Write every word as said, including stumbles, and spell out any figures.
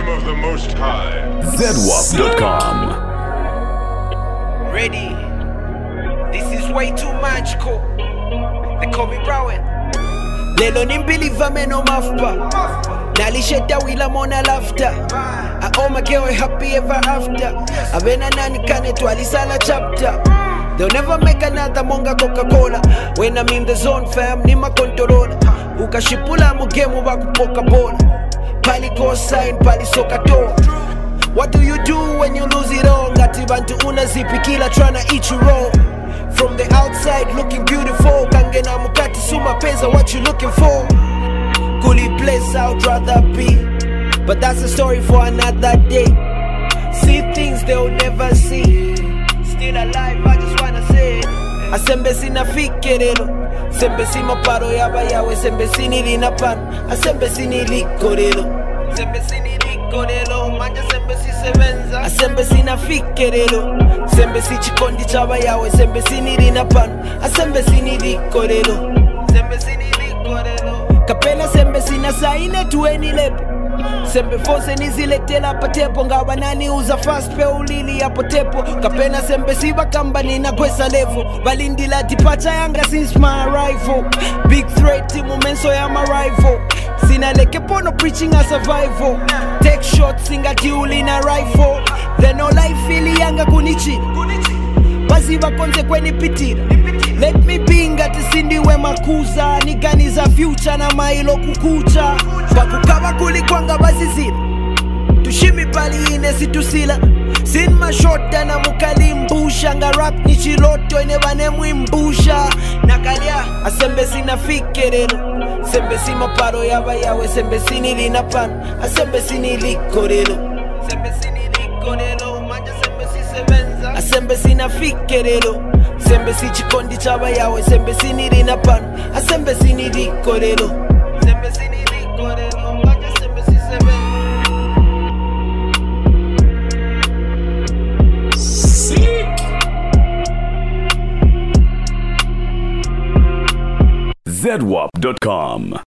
kingdom of the Most High. Z W A P dot com. Ready. This is way too magical. They call me Browen. Lelo nimbelieve meno mafpa. Nalisheta wila mona laughter. I owe my girl happy ever after. Abena nani kane twalisala chapter. They'll never make another monga Coca-Cola. When I'm in the zone fam, ni makontrola. Ukashipula mugemu bakupoka bola. Pali co-sign, pali soka toa. What do you do when you lose it all? Ngati bantu unazipi kila tryna eat you raw. From the outside looking beautiful. Kangena mukati suma pesa, what you looking for? Coolie place I'd rather be. But that's a story for another day. See things they'll never see. Still alive, I just wanna say it. Asembe sina fikerelo. Sembe sima paro yaba yawe. Sembe sini lina pan. Asembe sini likorelo. Sembe sini likorelo. Manja sembe si sevenza. Asembe sina fikerelo. Sembe si chikondi chaba yawe. Sembe sini lina pan. Asembe sini likorelo. Sembe sini likorelo. Kapela sembe sina saine tueni lepo. Sembe fose niziletela patepo. Ngawa nani uza fast pe ulili ya potepo. Kapena sembe siba kamba nina kwesa levo. Balindila dipacha yanga since my arrival. Big threat timu menso ya my rival. Sina leke pono preaching a survival. Take shots singa tiuli na rifle. Then all life fili yanga kunichi. Baziba konze kweni pitira. Let me be ngati sindi we makuza. Niganiza future na mailo kukucha. Bakukaba kulikwanga bazizila. Tushimi pali ine situsila. Sin mashota na mukali mbusha. Nga rap ni chiloto ene bane mwimbusha. Nakalia asembe sina fikerelo. Sembe sima paro yaba yawe. Sembe sini lina pan. Asembe sini likorelo. Sembe sini likorelo. Manja sembe si sevenza. Asembe sina fikerelo. Sembe si chikondi chaba yawe. Sembe sini lina pan. Asembe sini likorelo. Sembe sini likorelo. Manja sembe si sevenza. Z W A P dot com.